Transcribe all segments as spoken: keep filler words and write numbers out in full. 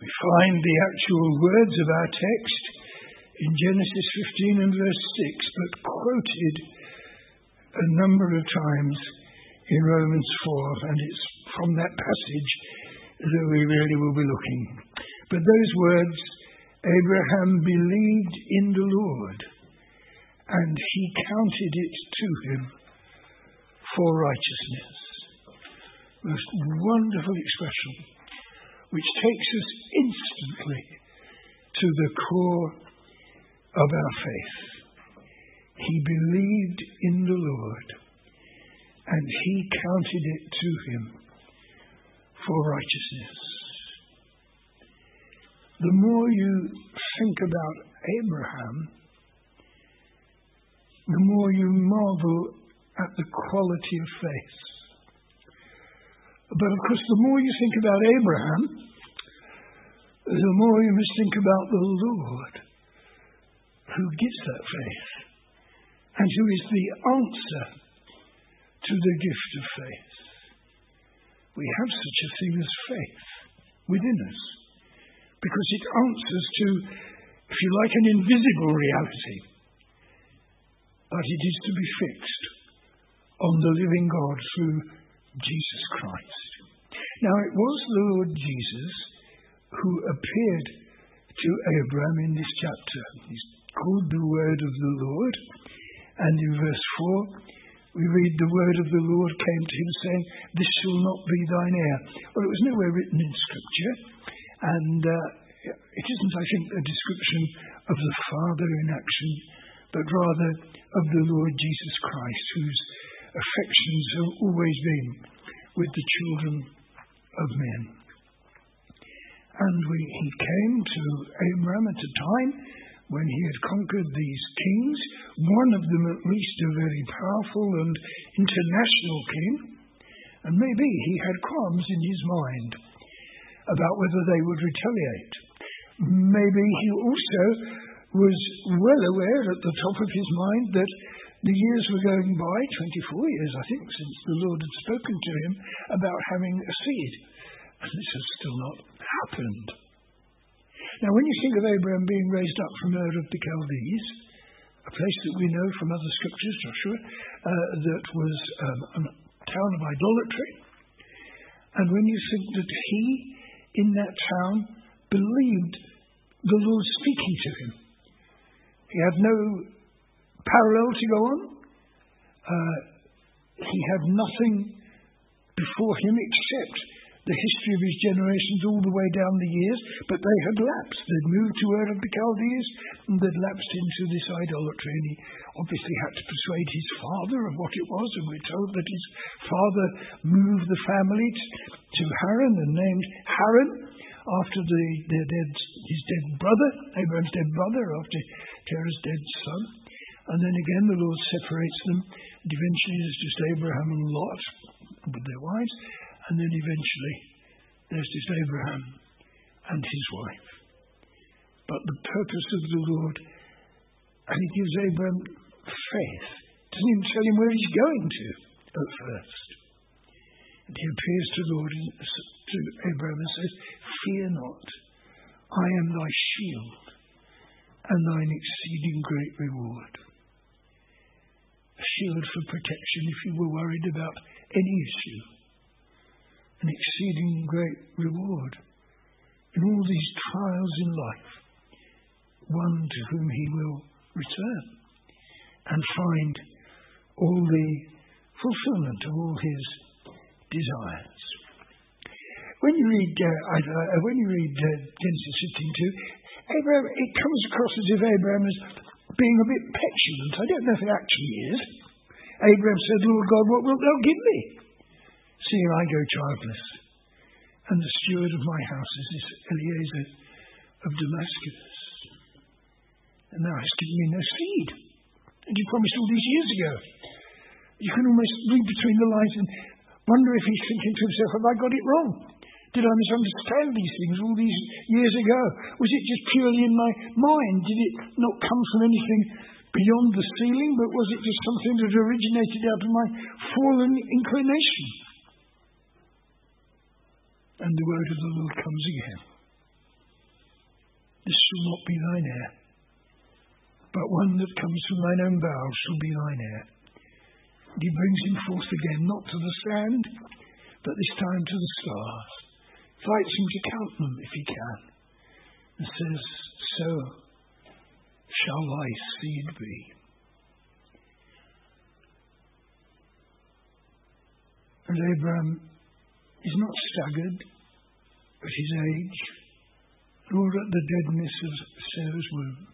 We find the actual words of our text in Genesis fifteen and verse six, but quoted a number of times in Romans four, and it's from that passage that we really will be looking. But those words, Abraham believed in the Lord, and he counted it to him for righteousness. Most wonderful expression, which takes us instantly to the core of our faith. He believed in the Lord, and he counted it to him for righteousness. The more you think about Abraham, the more you marvel at the quality of faith. But of course, the more you think about Abraham, the more you must think about the Lord who gives that faith and who is the answer to the gift of faith. We have such a thing as faith within us because it answers to, if you like, an invisible reality, but it is to be fixed on the living God through Jesus Christ. Now, it was the Lord Jesus who appeared to Abraham in this chapter. He's called the word of the Lord, and in verse four we read, the word of the Lord came to him saying, this shall not be thine heir. Well, it was nowhere written in Scripture, and uh, it isn't, I think, a description of the Father in action, but rather of the Lord Jesus Christ, whose affections have always been with the children of men. And we, he came to Abraham at a time when he had conquered these kings, one of them at least a very powerful and international king, and maybe he had qualms in his mind about whether they would retaliate. Maybe he also was well aware at the top of his mind that the years were going by, twenty-four years I think, since the Lord had spoken to him about having a seed, and this has still not happened. Now, when you think of Abraham being raised up from Ur of the Chaldees, a place that we know from other scriptures, Joshua, uh, that was um, a town of idolatry, and when you think that he, in that town, believed the Lord speaking to him, he had no parallel to go on, uh, he had nothing before him except the history of his generations all the way down the years, but they had lapsed. They'd moved to Ur of the Chaldees, and they'd lapsed into this idolatry, and he obviously had to persuade his father of what it was, and we're told that his father moved the family to Haran and named Haran after the, the dead, his dead brother, Abraham's dead brother, after Terah's dead son. And then again the Lord separates them, and eventually there's just Abraham and Lot with their wives, and then eventually there's just Abraham and his wife. But the purpose of the Lord, and he gives Abraham faith, doesn't even tell him where he's going to at first. And he appears to the Lord, to Abraham, and says, fear not, I am thy shield and thine exceeding great reward. A shield for protection if you were worried about any issue. An exceeding great reward in all these trials in life. One to whom he will return and find all the fulfillment of all his desires. When you read uh, uh, when you read uh, Genesis fifteen two, Abraham, it comes across as if Abraham is being a bit petulant. I don't know if it actually is. Abraham said, Lord God, what wilt thou give me, seeing I go childless? And the steward of my house is this Eliezer of Damascus. And thou hast given me no seed. And you promised all these years ago. You can almost read between the lines and wonder if he's thinking to himself, have I got it wrong? Did I misunderstand these things all these years ago? Was it just purely in my mind? Did it not come from anything beyond the ceiling, but was it just something that originated out of my fallen inclination? And the word of the Lord comes again. this shall not be thine heir, but one that comes from thine own bowels shall be thine heir. And he brings him forth again, not to the sand, but this time to the stars. Invites him to count them if he can, and says, so shall thy seed be. And Abraham is not staggered at his age, nor at the deadness of Sarah's womb.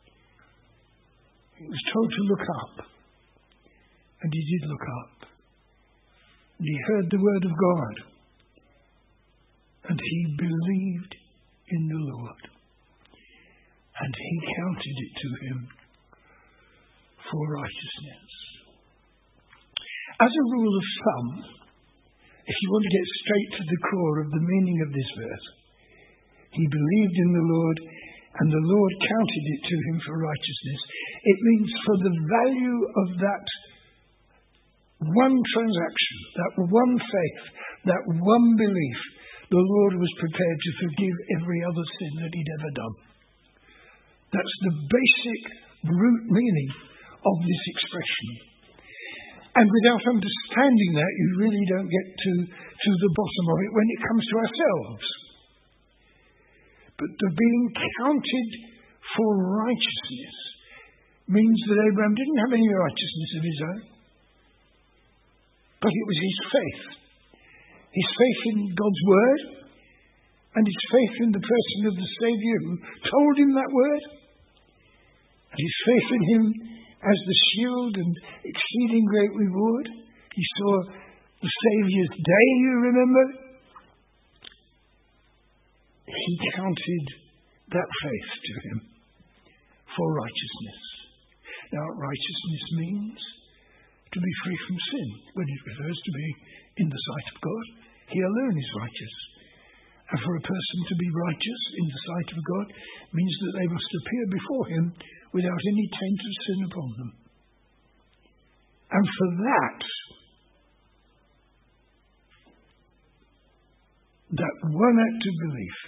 He was told to look up, and he did look up. And he heard the word of God, and he believed in the Lord, and he counted it to him for righteousness. As a rule of thumb, if you want to get straight to the core of the meaning of this verse, he believed in the Lord, and the Lord counted it to him for righteousness. It means for the value of that one transaction, that one faith, that one belief, the Lord was prepared to forgive every other sin that he'd ever done. That's the basic root meaning of this expression. And without understanding that, you really don't get to, to the bottom of it when it comes to ourselves. But the being counted for righteousness means that Abraham didn't have any righteousness of his own, but it was his faith. His faith in God's word, and his faith in the person of the Saviour who told him that word, and his faith in him as the shield and exceeding great reward. He saw the Saviour's day, you remember? He counted that faith to him for righteousness. Now, righteousness means to be free from sin. When it refers to be in the sight of God, he alone is righteous. And for a person to be righteous in the sight of God means that they must appear before him without any taint of sin upon them. And for that, that one act of belief,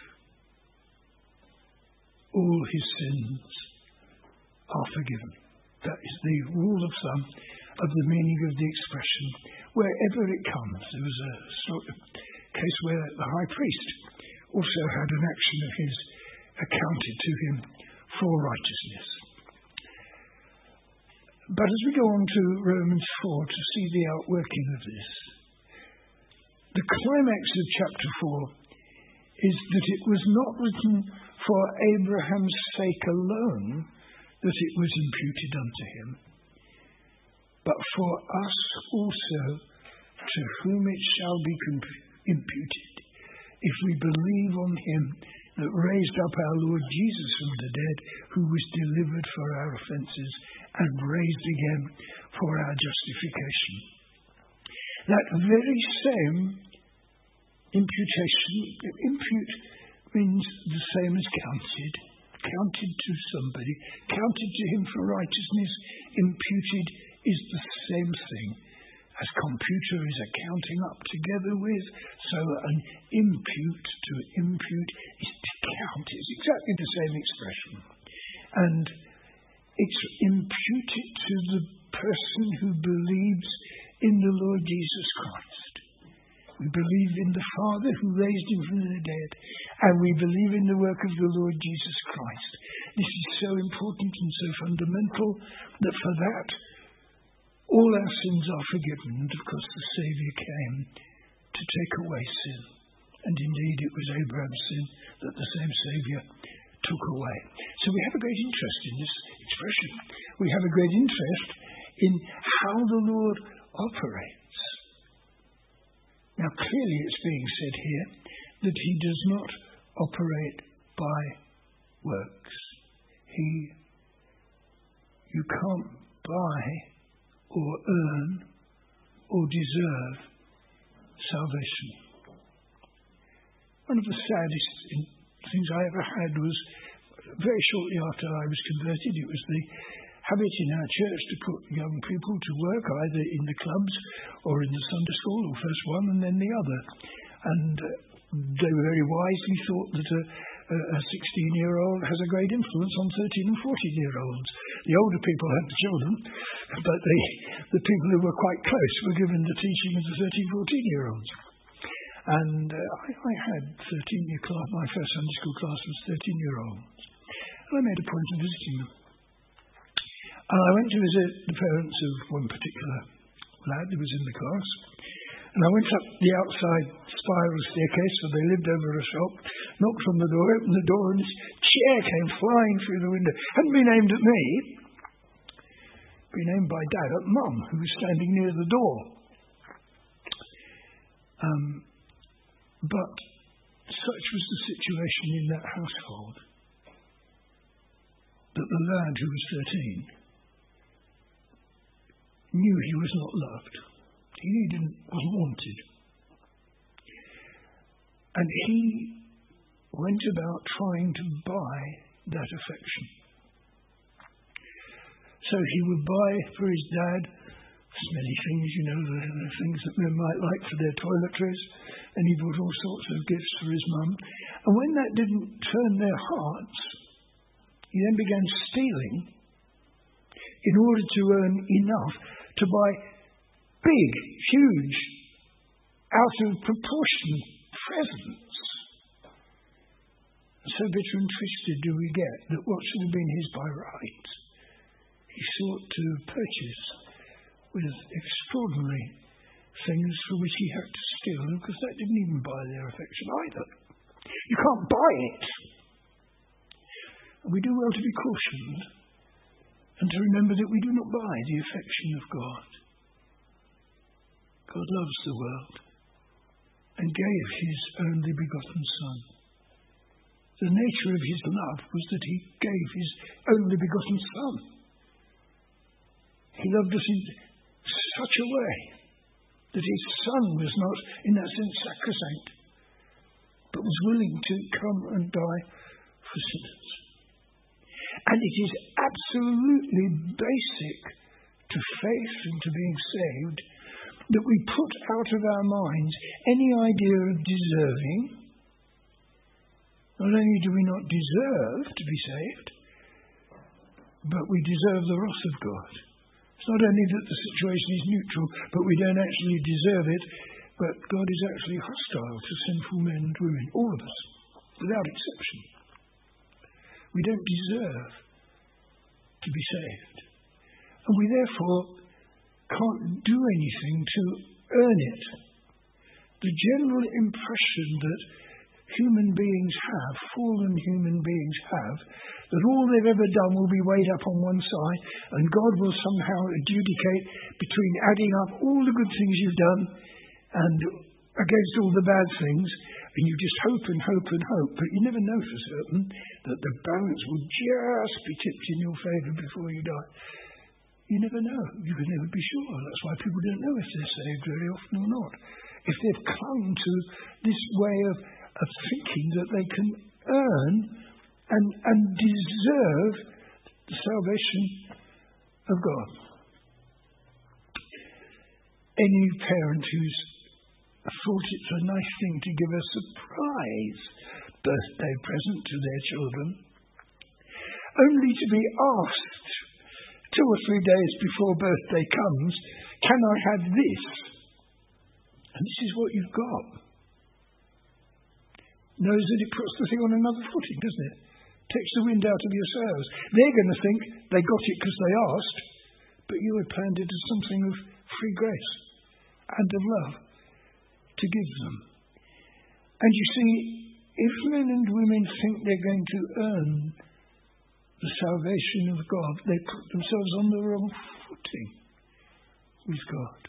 all his sins are forgiven. That is the rule of thumb of the meaning of the expression. Wherever it comes, there was a sort of case where the high priest also had an action of his accounted to him for righteousness. But as we go on to Romans four to see the outworking of this, the climax of chapter four is that it was not written for Abraham's sake alone that it was imputed unto him, but for us also, to whom it shall be comp- imputed, if we believe on him that raised up our Lord Jesus from the dead, who was delivered for our offences and raised again for our justification. That very same imputation, impute means the same as counted, counted to somebody, counted to him for righteousness, imputed is the same thing as computer is accounting up together with. So an impute, to impute, is to count. It's exactly the same expression. And it's imputed to the person who believes in the Lord Jesus Christ. We believe in the Father who raised him from the dead, and we believe in the work of the Lord Jesus Christ. This is so important and so fundamental that for that, all our sins are forgiven, and of course the Saviour came to take away sin. And indeed it was Abraham's sin that the same Saviour took away. So we have a great interest in this expression. We have a great interest in how the Lord operates. Now clearly it's being said here that he does not operate by works. He, you can't buy or earn or deserve salvation. One of the saddest things I ever had was very shortly after I was converted. It was the habit in our church to put young people to work either in the clubs or in the Sunday school, or first one and then the other. And uh, they very wisely thought that a, a sixteen-year-old has a great influence on thirteen and fourteen-year-olds. The older people had the children, but the, the people who were quite close were given the teaching of the thirteen, fourteen-year-olds. And uh, I, I had thirteen-year class, my first Sunday school class was thirteen-year-olds. And I made a point of visiting them. And I went to visit the parents of one particular lad who was in the class. And I went up the outside spiral staircase, so they lived over a shop, knocked on the door, opened the door, and this chair came flying through the window. Hadn't been aimed at me, been aimed by Dad at Mum, who was standing near the door. Um, but such was the situation in that household that the lad who was thirteen knew he was not loved. He knew he didn't, wasn't wanted. And he went about trying to buy that affection. So he would buy for his dad smelly things, you know, the, the things that men might like for their toiletries, and he bought all sorts of gifts for his mum. And when that didn't turn their hearts, he then began stealing in order to earn enough to buy big, huge, out of proportion presents. So bitter and twisted do we get that what should have been his by right, he sought to purchase with extraordinary things for which he had to steal, because that didn't even buy their affection either. You can't buy it. And we do well to be cautioned and to remember that we do not buy the affection of God. God loves the world and gave his only begotten Son. The nature of his love was that he gave his only begotten Son. He loved us in such a way that his Son was not, in that sense, sacrosanct, but was willing to come and die for sinners. And it is absolutely basic to faith and to being saved that we put out of our minds any idea of deserving. Not only do we not deserve to be saved, but we deserve the wrath of God. It's not only that the situation is neutral, but we don't actually deserve it, but God is actually hostile to sinful men and women, all of us, without exception. We don't deserve to be saved. And we therefore can't do anything to earn it. The general impression that human beings have, fallen human beings have, that all they've ever done will be weighed up on one side and God will somehow adjudicate between adding up all the good things you've done and against all the bad things, and you just hope and hope and hope, but you never know for certain that the balance will just be tipped in your favour before you die. You never know. You can never be sure. That's why people don't know if they're saved very often or not. If they've clung to this way of, of thinking that they can earn and, and deserve the salvation of God. Any parent who's thought it's a nice thing to give a surprise birthday present to their children, only to be asked two or three days before birthday comes, can I have this? And this is what you've got. Knows that it puts the thing on another footing, doesn't it? Takes the wind out of your sails. They're going to think they got it because they asked, but you had planned it as something of free grace and of love to give them. And you see, if men and women think they're going to earn the salvation of God, they put themselves on the wrong footing with God.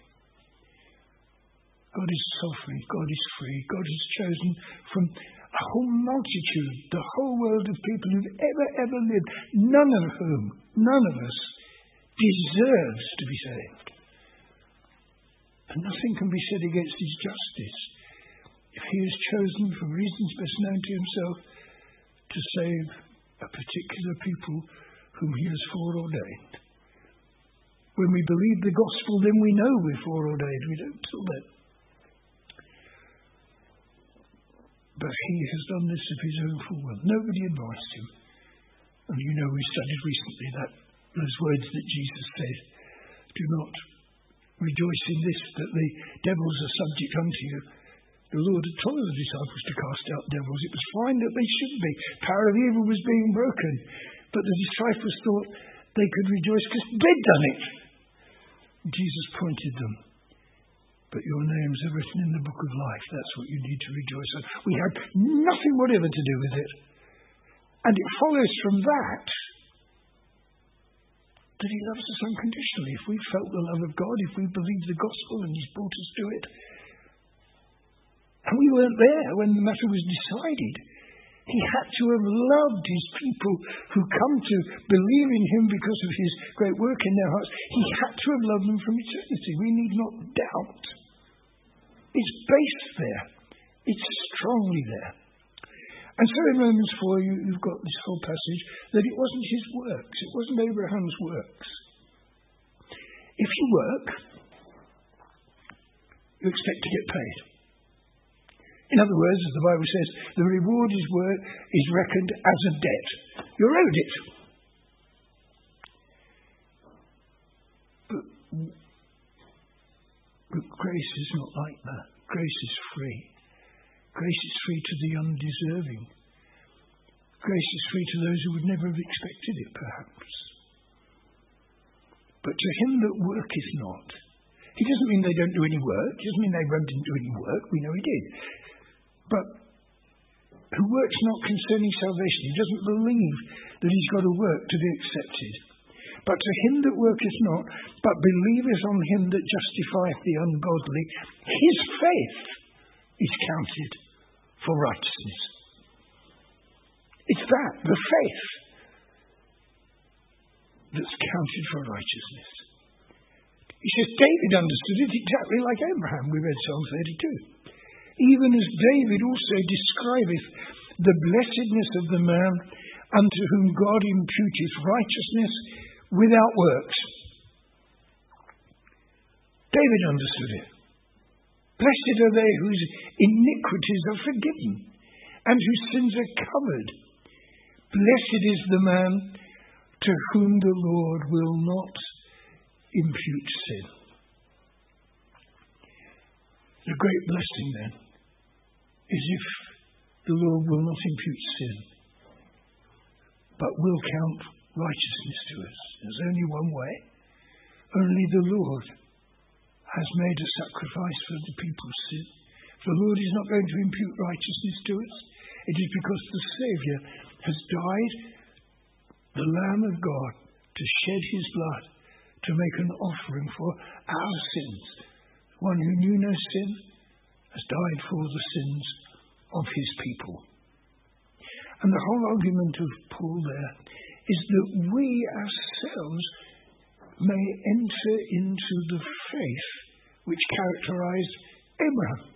God is sovereign, God is free, God has chosen from a whole multitude, the whole world of people who've ever, ever lived, none of whom, none of us, deserves to be saved. And nothing can be said against his justice if he has chosen, for reasons best known to himself, to save a particular people whom he has foreordained. When we believe the gospel, then we know we're foreordained. We don't till then. But he has done this of his own free will. Nobody advised him. And you know, we studied recently that those words that Jesus said, do not rejoice in this, that the devils are subject unto you. The Lord had told the disciples to cast out devils. It was fine that they should be. Power of evil was being broken. But the disciples thought they could rejoice because they'd done it. Jesus pointed them. But your names are written in the book of life. That's what you need to rejoice on. We had nothing whatever to do with it. And it follows from that that he loves us unconditionally. If we felt the love of God, if we believed the gospel and he's brought us to it, and we weren't there when the matter was decided, he had to have loved his people who come to believe in him because of his great work in their hearts. He had to have loved them from eternity. We need not doubt. It's based there. It's strongly there. And so in Romans four, you, you've got this whole passage that it wasn't his works. It wasn't Abraham's works. If you work, you expect to get paid. In other words, as the Bible says, the reward is, work, is reckoned as a debt. You're owed it. But, but grace is not like that. Grace is free. Grace is free to the undeserving. Grace is free to those who would never have expected it, perhaps. But to him that worketh not, he doesn't mean they don't do any work. He doesn't mean Abraham didn't do any work. We know he did. But who works not concerning salvation, he doesn't believe that he's got to work to be accepted. But to him that worketh not, but believeth on him that justifieth the ungodly, his faith is counted for righteousness. It's that, the faith, that's counted for righteousness. He says David understood it exactly like Abraham. We read Psalm thirty-two. Even as David also describeth the blessedness of the man unto whom God imputeth righteousness without works. David understood it. Blessed are they whose iniquities are forgiven and whose sins are covered. Blessed is the man to whom the Lord will not impute sin. The great blessing then is if the Lord will not impute sin, but will count righteousness to us. There's only one way. Only the Lord has made a sacrifice for the people's sin. The Lord is not going to impute righteousness to us. It is because the Saviour has died, the Lamb of God, to shed his blood, to make an offering for our sins. One who knew no sin has died for the sins of his people. And the whole argument of Paul there is that we ourselves may enter into the faith which characterized Abraham.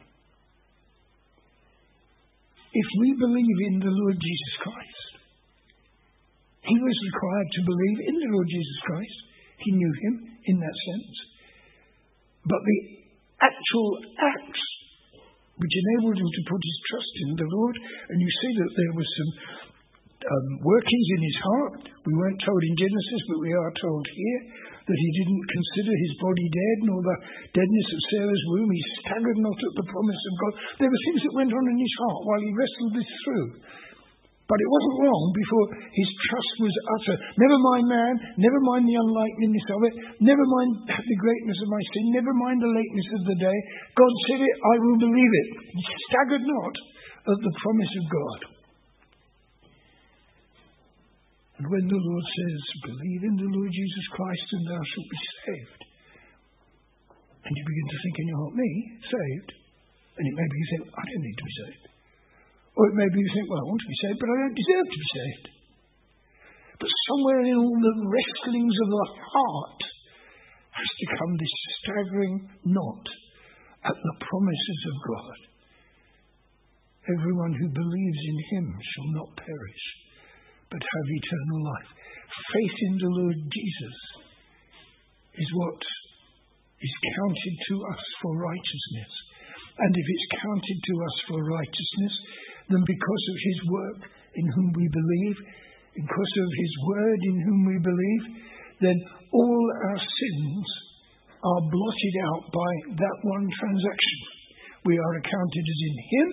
If we believe in the Lord Jesus Christ, he was required to believe in the Lord Jesus Christ. He knew him in that sense. But the actual acts which enabled him to put his trust in the Lord, and you see that there was some um, workings in his heart. We weren't told in Genesis, but we are told here that he didn't consider his body dead, nor the deadness of Sarah's womb. He staggered not at the promise of God. There were things that went on in his heart while he wrestled this through. But it wasn't long before his trust was utter. Never mind man, never mind the unlikeliness of it, never mind the greatness of my sin, never mind the lateness of the day. God said it, I will believe it. He staggered not at the promise of God. And when the Lord says, believe in the Lord Jesus Christ and thou shalt be saved, and you begin to think in your heart, me, saved, and it may be you think, I don't need to be saved. Or it may be you think, well, I want to be saved, but I don't deserve to be saved. But somewhere in all the wrestlings of the heart has to come this staggering knot at the promises of God. Everyone who believes in him shall not perish, but have eternal life. Faith in the Lord Jesus is what is counted to us for righteousness. And if it's counted to us for righteousness, then because of his work in whom we believe, because of his word in whom we believe, then all our sins are blotted out by that one transaction. We are accounted as in him,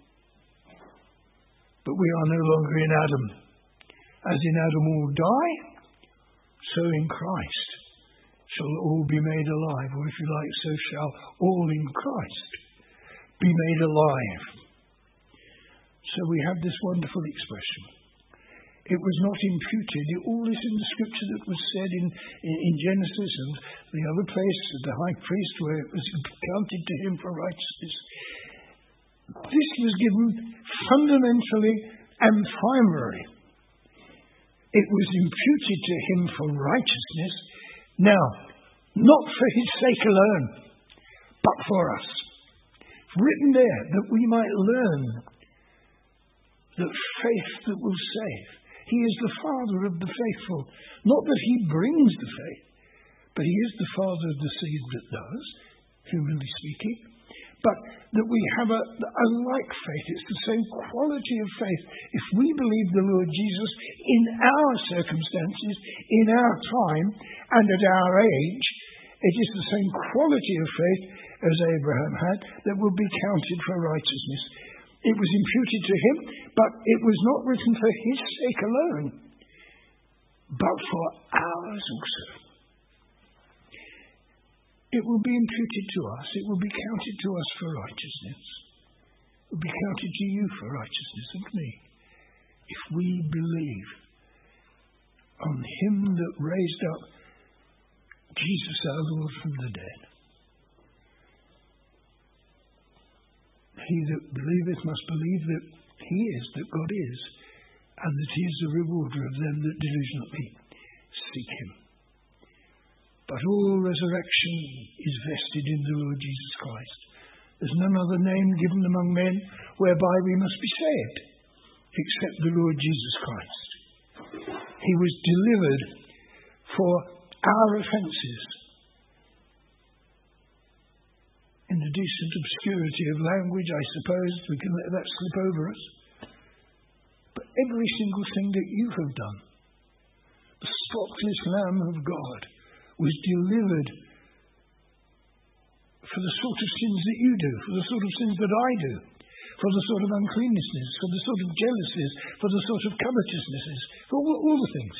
but we are no longer in Adam. As in Adam all die, so in Christ shall all be made alive, or if you like, so shall all in Christ be made alive. So we have this wonderful expression. It was not imputed. All this in the scripture that was said in, in, in Genesis and the other place, the high priest, where it was counted to him for righteousness. This was given fundamentally and primarily. It was imputed to him for righteousness. Now, not for his sake alone, but for us. It's written there that we might learn that faith that will save. He is the Father of the faithful. Not that he brings the faith, but he is the Father of the seed that does, humanly speaking. But that we have a, a like faith. It's the same quality of faith. If we believe the Lord Jesus in our circumstances, in our time, and at our age, it is the same quality of faith as Abraham had that will be counted for righteousness. It was imputed to him, but it was not written for his sake alone, but for ours also. It will be imputed to us. It will be counted to us for righteousness. It will be counted to you for righteousness and me, if we believe on him that raised up Jesus our Lord from the dead. He that believeth must believe that he is, that God is, and that he is the rewarder of them that diligently seek him. But all resurrection is vested in the Lord Jesus Christ. There's none other name given among men whereby we must be saved, except the Lord Jesus Christ. He was delivered for our offences. In the decent obscurity of language, I suppose we can let that slip over us. But every single thing that you have done, the spotless Lamb of God, was delivered for the sort of sins that you do, for the sort of sins that I do, for the sort of uncleannesses, for the sort of jealousies, for the sort of covetousnesses, for all, all the things.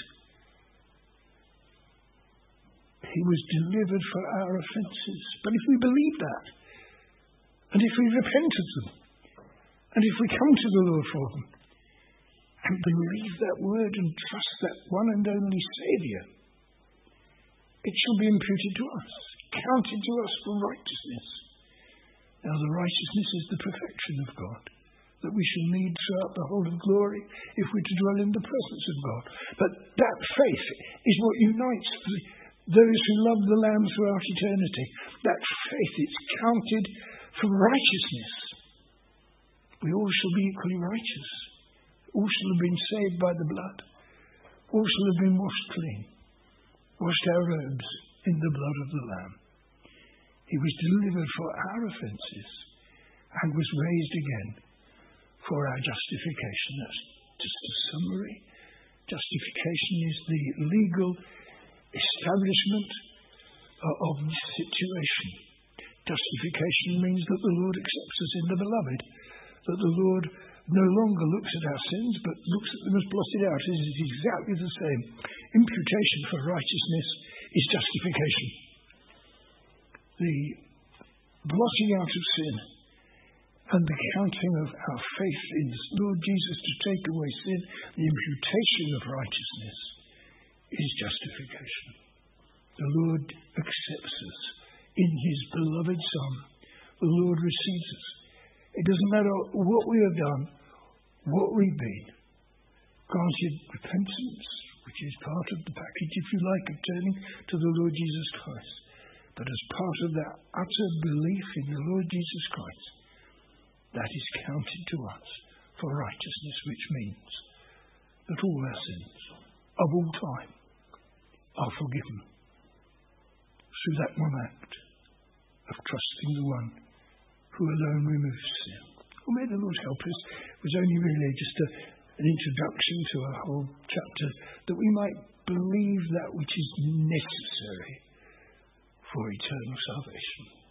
He was delivered for our offences. But if we believe that, and if we repent of them, and if we come to the Lord for them, and believe that word and trust that one and only Saviour, it shall be imputed to us, counted to us for righteousness. Now the righteousness is the perfection of God, that we shall need throughout the whole of glory if we're to dwell in the presence of God. But that faith is what unites the those who love the Lamb throughout eternity. That faith is counted for righteousness. We all shall be equally righteous. All shall have been saved by the blood. All shall have been washed clean. Washed our robes in the blood of the Lamb. He was delivered for our offences and was raised again for our justification. That's just a summary. Justification is the legal establishment of this situation. Justification means that the Lord accepts us in the beloved, that the Lord no longer looks at our sins but looks at them as blotted out. It is exactly the same. Imputation for righteousness is justification. The blotting out of sin and the counting of our faith in the Lord Jesus to take away sin, the imputation of righteousness, is justification. The Lord accepts us in his beloved Son. The Lord receives us. It doesn't matter what we have done, what we've been. Granted repentance, which is part of the package, if you like, of turning to the Lord Jesus Christ. But as part of that utter belief in the Lord Jesus Christ, that is counted to us for righteousness, which means that all our sins of all time are forgiven through that one act of trusting the one who alone removes sin. Well, may the Lord help us. was only really just a, an introduction to a whole chapter, that we might believe that which is necessary for eternal salvation.